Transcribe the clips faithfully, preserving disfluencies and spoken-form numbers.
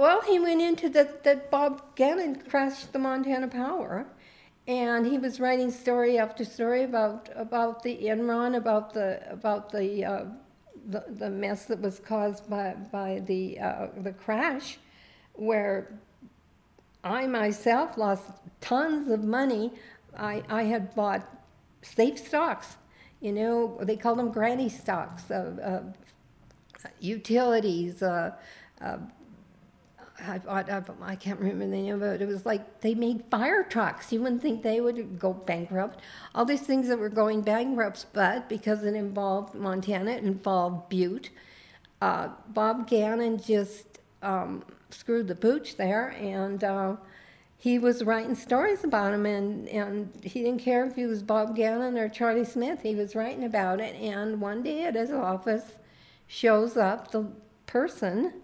Well, he went into that that Bob Gannon crashed the Montana Power, and he was writing story after story about about the Enron, about the about the uh, the, the mess that was caused by by the uh, the crash, where I myself lost tons of money. I I had bought safe stocks, you know, they call them granny stocks, uh, uh, utilities. Uh, uh, I, I, I can't remember the name of it. It was like they made fire trucks. You wouldn't think they would go bankrupt. All these things that were going bankrupt, but because it involved Montana, it involved Butte. Uh, Bob Gannon just um, screwed the pooch there, and uh, he was writing stories about him, and, and he didn't care if he was Bob Gannon or Charlie Smith. He was writing about it, and one day at his office shows up the person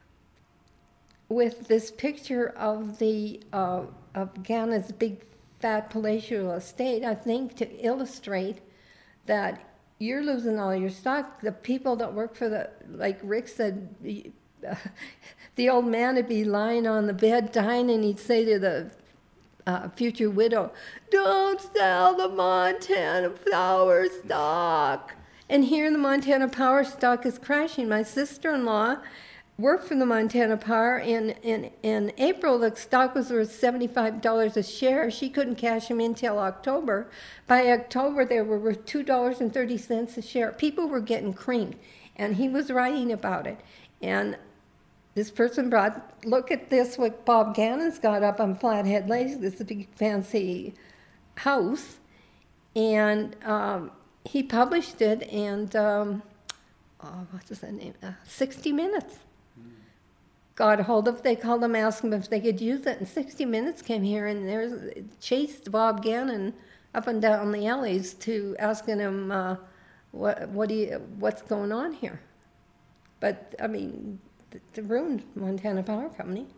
with this picture of the uh, of Gannon's big fat palatial estate, I think to illustrate that you're losing all your stock. The people that work for the, like Rick said, the, uh, the old man would be lying on the bed dying, and he'd say to the uh, future widow, "Don't sell the Montana Power stock." And here the Montana Power stock is crashing. My sister-in-law worked for the Montana Power. In, in, in April, the stock was worth seventy-five dollars a share. She couldn't cash them in till October. By October, they were worth two dollars and thirty cents a share. People were getting creamed, and he was writing about it. And this person brought, look at this, what Bob Gannon's got up on Flathead Lake, this big fancy house. And um, he published it, and um, oh, what's that name? Uh, sixty minutes. Got a hold of, they called him, asked him if they could use it, and sixty minutes came here, and there's chased Bob Gannon up and down the alleys to asking him uh, what what do you, what's going on here. But I mean, it ruined Montana Power Company.